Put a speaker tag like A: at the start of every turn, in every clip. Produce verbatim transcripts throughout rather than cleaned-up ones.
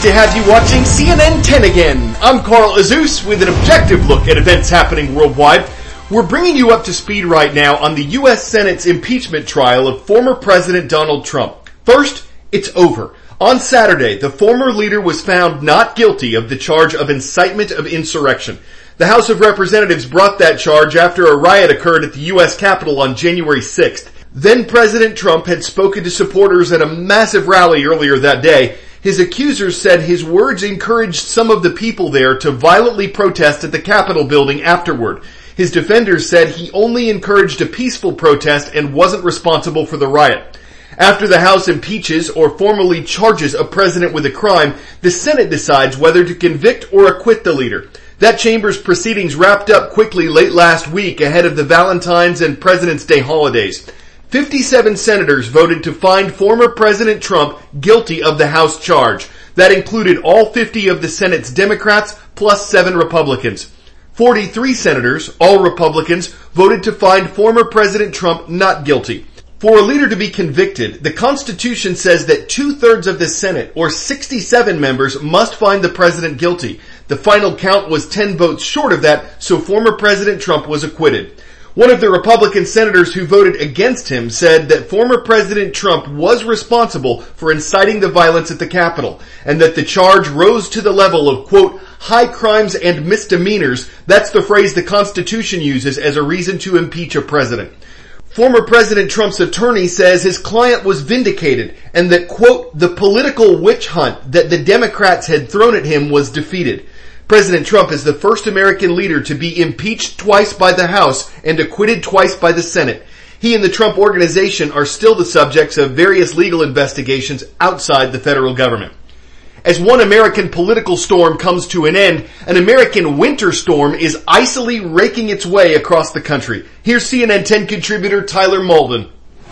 A: to have you watching C N N ten again. I'm Carl Azus with an objective look at events happening worldwide. We're bringing you up to speed right now on the U S Senate's impeachment trial of former President Donald Trump. First, it's over. On Saturday, the former leader was found not guilty of the charge of incitement of insurrection. The House of Representatives brought that charge after a riot occurred at the U S Capitol on January sixth. Then President Trump had spoken to supporters at a massive rally earlier that day. His accusers said his words encouraged some of the people there to violently protest at the Capitol building afterward. His defenders said he only encouraged a peaceful protest and wasn't responsible for the riot. After the House impeaches or formally charges a president with a crime, the Senate decides whether to convict or acquit the leader. That chamber's proceedings wrapped up quickly late last week ahead of the Valentine's and President's Day holidays. fifty-seven senators voted to find former President Trump guilty of the House charge. That included all fifty of the Senate's Democrats plus seven Republicans. forty-three senators, all Republicans, voted to find former President Trump not guilty. For a leader to be convicted, the Constitution says that two-thirds of the Senate, or sixty-seven members, must find the president guilty. The final count was ten votes short of that, so former President Trump was acquitted. One of the Republican senators who voted against him said that former President Trump was responsible for inciting the violence at the Capitol, and that the charge rose to the level of, quote, high crimes and misdemeanors. That's the phrase the Constitution uses as a reason to impeach a president. Former President Trump's attorney says his client was vindicated and that, quote, the political witch hunt that the Democrats had thrown at him was defeated. President Trump is the first American leader to be impeached twice by the House and acquitted twice by the Senate. He and the Trump Organization are still the subjects of various legal investigations outside the federal government. As one American political storm comes to an end, an American winter storm is icily raking its way across the country. Here's C N N ten contributor Tyler Malden.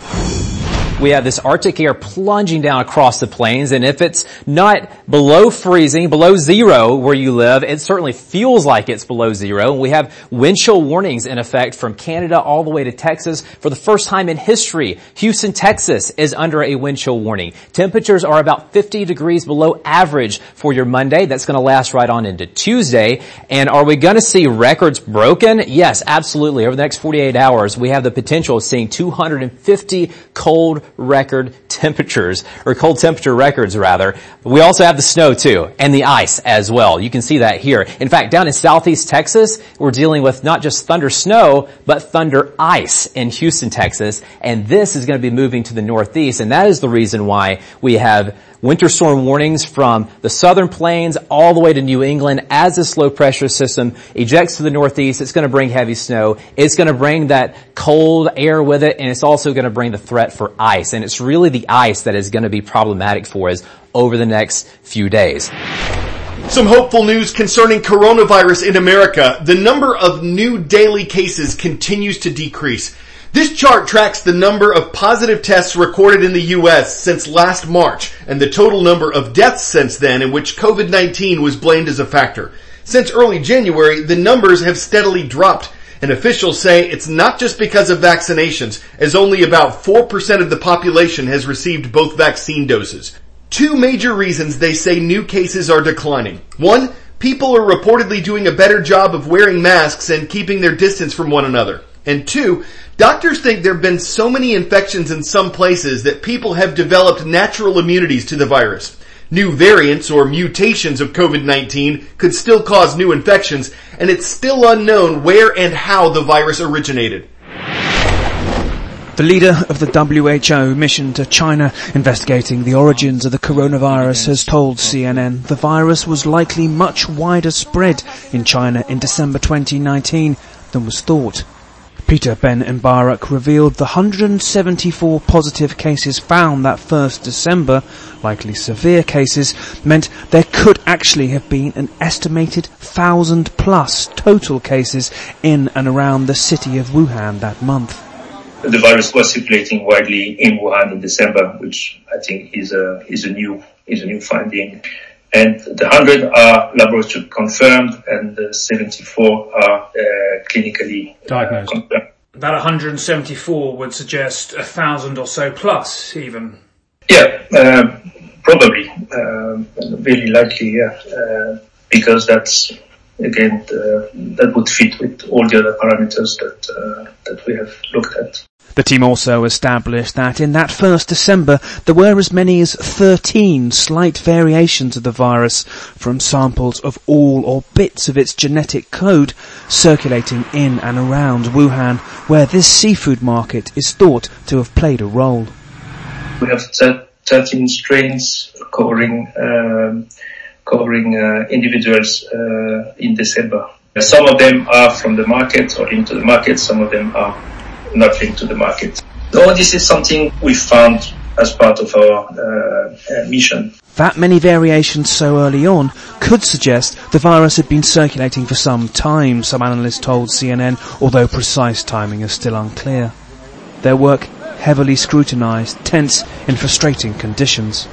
B: We have this Arctic air plunging down across the plains, and if it's not below freezing, below zero where you live, it certainly feels like it's below zero. We have wind chill warnings in effect from Canada all the way to Texas. For the first time in history, Houston, Texas is under a wind chill warning. Temperatures are about fifty degrees below average for your Monday. That's going to last right on into Tuesday. And are we going to see records broken? Yes, absolutely. Over the next forty-eight hours, we have the potential of seeing two hundred fifty cold record temperatures, or cold temperature records rather. We also have the snow too, and the ice as well. You can see that here. In fact, down in southeast Texas, we're dealing with not just thunder snow, but thunder ice in Houston, Texas. And this is going to be moving to the northeast, and that is the reason why we have winter storm warnings from the southern plains all the way to New England. As this low pressure system ejects to the northeast, it's going to bring heavy snow. It's going to bring that cold air with it, and it's also going to bring the threat for ice. And it's really the ice that is going to be problematic for us over the next few days.
A: Some hopeful news concerning coronavirus in America. The number of new daily cases continues to decrease. This chart tracks the number of positive tests recorded in the U S since last March and the total number of deaths since then in which COVID nineteen was blamed as a factor. Since early January, the numbers have steadily dropped, and officials say it's not just because of vaccinations, as only about four percent of the population has received both vaccine doses. Two major reasons they say new cases are declining. One, people are reportedly doing a better job of wearing masks and keeping their distance from one another. And two, doctors think there have been so many infections in some places that people have developed natural immunities to the virus. New variants or mutations of COVID nineteen could still cause new infections, and it's still unknown where and how the virus originated.
C: The leader of the W H O mission to China investigating the origins of the coronavirus has told C N N the virus was likely much wider spread in China in December twenty nineteen than was thought. Peter Ben-Mbarak revealed the one hundred seventy-four positive cases found that first December, likely severe cases, meant there could actually have been an estimated thousand plus total cases in and around the city of Wuhan that month.
D: The virus was circulating widely in Wuhan in December, which I think is a is a new is a new finding. And the one hundred are laboratory confirmed, and the seventy-four are uh, clinically
E: diagnosed.
D: Confirmed.
E: That one hundred seventy-four would suggest a thousand or so plus, even.
D: Yeah, uh, probably. um, very likely, yeah, uh, because that's, again, the, that would fit with all the other parameters that uh, that we have looked at.
C: The team also established that in that first December there were as many as thirteen slight variations of the virus from samples of all or bits of its genetic code circulating in and around Wuhan, where this seafood market is thought to have played a role.
D: We have thirteen strains covering um, covering uh, individuals uh, in December. Some of them are from the market or into the market, some of them are not linked to the market. So this is something we found as part of our uh, uh, mission.
C: That many variations so early on could suggest the virus had been circulating for some time, some analysts told C N N, although precise timing is still unclear. Their work heavily scrutinised, tense in frustrating conditions.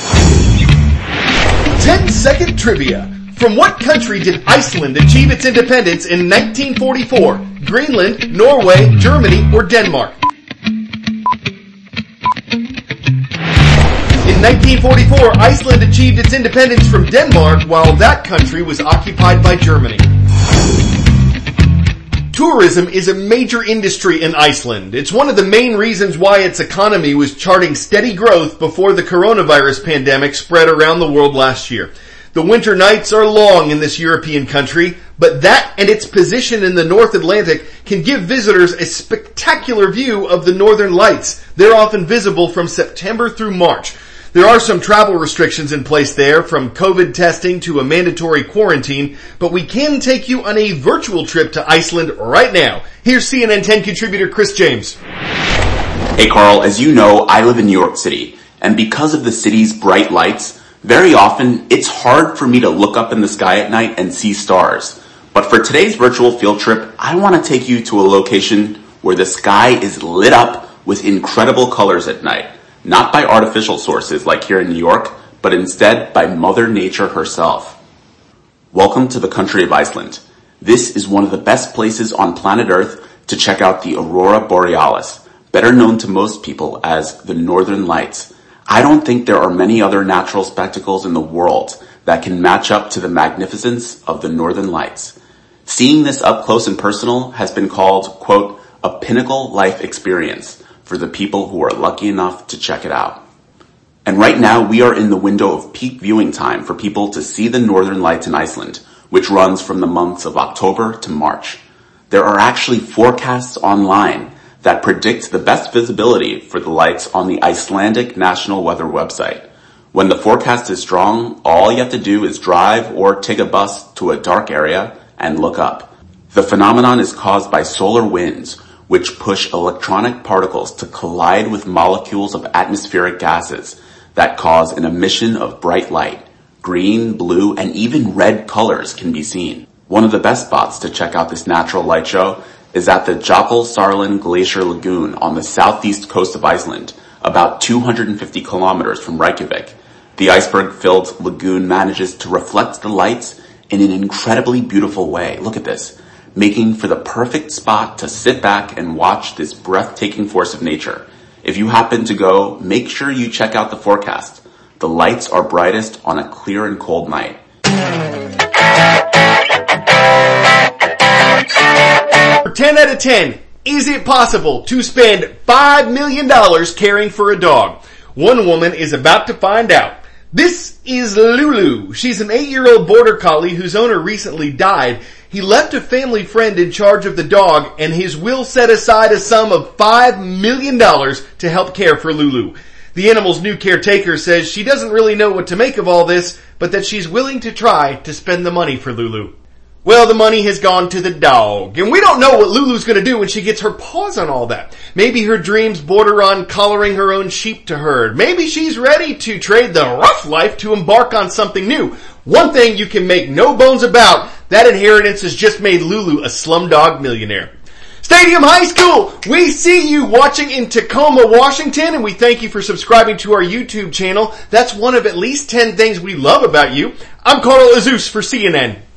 A: ten second trivia. From what country did Iceland achieve its independence in nineteen forty-four? Greenland, Norway, Germany, or Denmark? In nineteen forty-four, Iceland achieved its independence from Denmark while that country was occupied by Germany. Tourism is a major industry in Iceland. It's one of the main reasons why its economy was charting steady growth before the coronavirus pandemic spread around the world last year. The winter nights are long in this European country, but that and its position in the North Atlantic can give visitors a spectacular view of the Northern Lights. They're often visible from September through March. There are some travel restrictions in place there, from COVID testing to a mandatory quarantine, but we can take you on a virtual trip to Iceland right now. Here's C N N ten contributor Chris James.
F: Hey Carl, as you know, I live in New York City, and because of the city's bright lights, very often it's hard for me to look up in the sky at night and see stars. But for today's virtual field trip, I want to take you to a location where the sky is lit up with incredible colors at night. Not by artificial sources like here in New York, but instead by Mother Nature herself. Welcome to the country of Iceland. This is one of the best places on planet Earth to check out the Aurora Borealis, better known to most people as the Northern Lights. I don't think there are many other natural spectacles in the world that can match up to the magnificence of the Northern Lights. Seeing this up close and personal has been called, quote, a pinnacle life experience for the people who are lucky enough to check it out. And right now we are in the window of peak viewing time for people to see the Northern Lights in Iceland, which runs from the months of October to March. There are actually forecasts online that predict the best visibility for the lights on the Icelandic National Weather website. When the forecast is strong, all you have to do is drive or take a bus to a dark area and look up. The phenomenon is caused by solar winds, which push electronic particles to collide with molecules of atmospheric gases that cause an emission of bright light. Green, blue, and even red colors can be seen. One of the best spots to check out this natural light show is at the Jökulsárlón Glacier Lagoon on the southeast coast of Iceland, about two hundred fifty kilometers from Reykjavik. The iceberg-filled lagoon manages to reflect the lights in an incredibly beautiful way. Look at this, making for the perfect spot to sit back and watch this breathtaking force of nature. If you happen to go, make sure you check out the forecast. The lights are brightest on a clear and cold night.
A: For ten out of ten, is it possible to spend five million dollars caring for a dog? One woman is about to find out. This is Lulu. She's an eight-year-old border collie whose owner recently died. He left a family friend in charge of the dog, and his will set aside a sum of five million dollars to help care for Lulu. The animal's new caretaker says she doesn't really know what to make of all this, but that she's willing to try to spend the money for Lulu. Well, the money has gone to the dog, and we don't know what Lulu's gonna do when she gets her paws on all that. Maybe her dreams border on collaring her own sheep to herd. Maybe she's ready to trade the rough life to embark on something new. One thing you can make no bones about, that inheritance has just made Lulu a slumdog millionaire. Stadium High School, we see you watching in Tacoma, Washington, and we thank you for subscribing to our YouTube channel. That's one of at least ten things we love about you. I'm Carl Azuz for C N N.